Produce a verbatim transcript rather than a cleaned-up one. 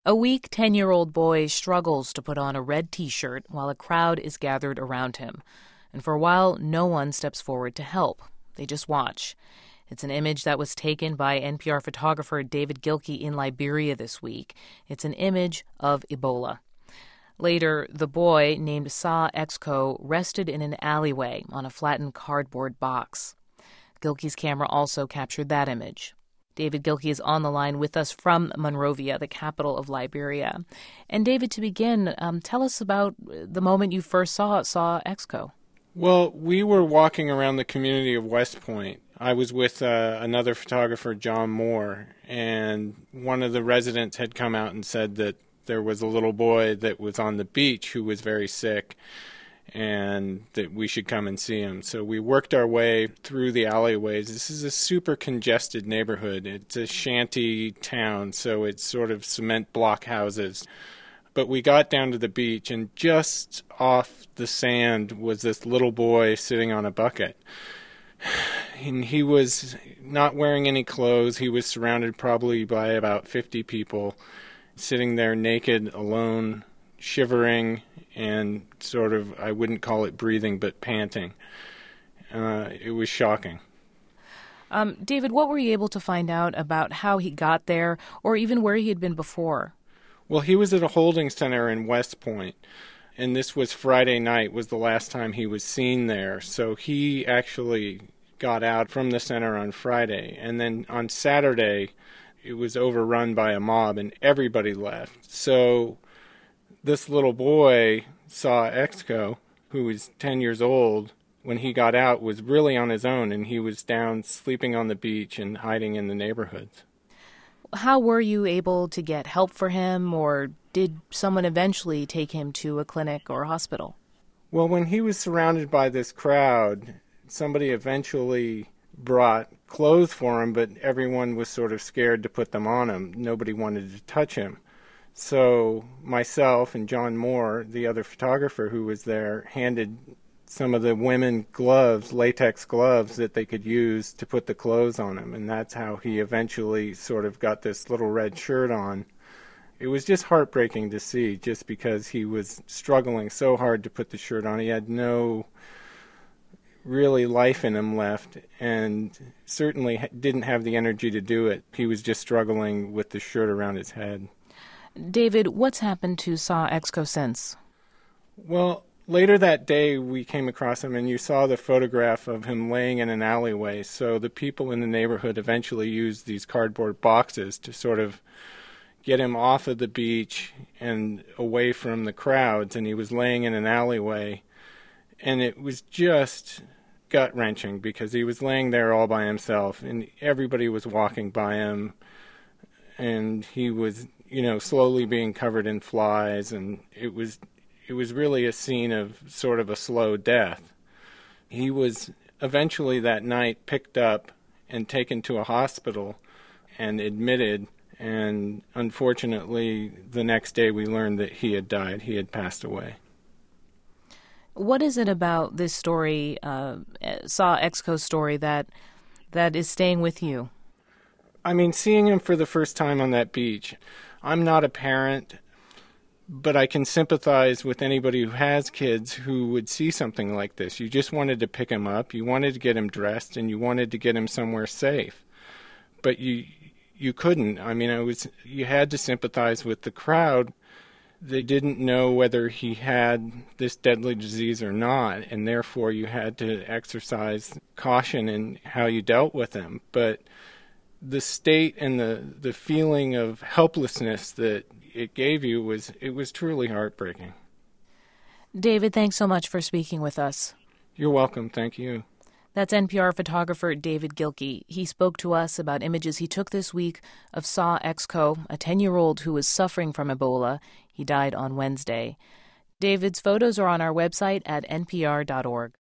A weak ten-year-old boy struggles to put on a red T-shirt while a crowd is gathered around him. And for a while, no one steps forward to help. They just watch. It's an image that was taken by N P R photographer David Gilkey in Liberia this week. It's an image of Ebola. Later, the boy, named Sa Exco, rested in an alleyway on a flattened cardboard box. Gilkey's camera also captured that image. David Gilkey is on the line with us from Monrovia, the capital of Liberia. And David, to begin, um, tell us about the moment you first saw Sa Exco. Well, we were walking around the community of West Point. I was with uh, another photographer, John Moore, and one of the residents had come out and said that there was a little boy that was on the beach who was very sick and that we should come and see him. So we worked our way through the alleyways. This is a super congested neighborhood. It's a shanty town, so it's sort of cement block houses. But we got down to the beach, and just off the sand was this little boy sitting on a bucket. And he was not wearing any clothes. He was surrounded probably by about fifty people, sitting there naked, alone, shivering, and sort of, I wouldn't call it breathing, but panting. Uh, it was shocking. Um, David, what were you able to find out about how he got there, or even where he had been before? Well, he was at a holding center in West Point, and this was Friday night, was the last time he was seen there. So he actually got out from the center on Friday, and then on Saturday, it was overrun by a mob, and everybody left. So this little boy, Sa Exco, who was ten years old, when he got out, was really on his own, and he was down sleeping on the beach and hiding in the neighborhoods. How were you able to get help for him, or did someone eventually take him to a clinic or a hospital? Well, when he was surrounded by this crowd, somebody eventually brought clothes for him, but everyone was sort of scared to put them on him. Nobody wanted to touch him. So myself and John Moore, the other photographer who was there, handed some of the women gloves, latex gloves, that they could use to put the clothes on him. And that's how he eventually sort of got this little red shirt on. It was just heartbreaking to see, just because he was struggling so hard to put the shirt on. He had no really life in him left, and certainly didn't have the energy to do it. He was just struggling with the shirt around his head. David, what's happened to Sa Exco since? Well, later that day we came across him, and you saw the photograph of him laying in an alleyway. So the people in the neighborhood eventually used these cardboard boxes to sort of get him off of the beach and away from the crowds, and he was laying in an alleyway. And it was just gut-wrenching because he was laying there all by himself, and everybody was walking by him, and he was, you know, slowly being covered in flies, and it was it was really a scene of sort of a slow death. He was eventually that night picked up and taken to a hospital and admitted, and unfortunately the next day we learned that he had died. He had passed away. What is it about this story, uh, Sa Exco's story, that that is staying with you? I mean, seeing him for the first time on that beach, I'm not a parent, but I can sympathize with anybody who has kids who would see something like this. You just wanted to pick him up, you wanted to get him dressed, and you wanted to get him somewhere safe. But you you couldn't. I mean, it was you had to sympathize with the crowd. They didn't know whether he had this deadly disease or not, and therefore you had to exercise caution in how you dealt with him. But the state and the, the feeling of helplessness that it gave you was it was truly heartbreaking. David, thanks so much for speaking with us. You're welcome. Thank you. That's N P R photographer David Gilkey. He spoke to us about images he took this week of Sa Exco, a ten-year-old who was suffering from Ebola. He died on Wednesday. David's photos are on our website at N P R dot org.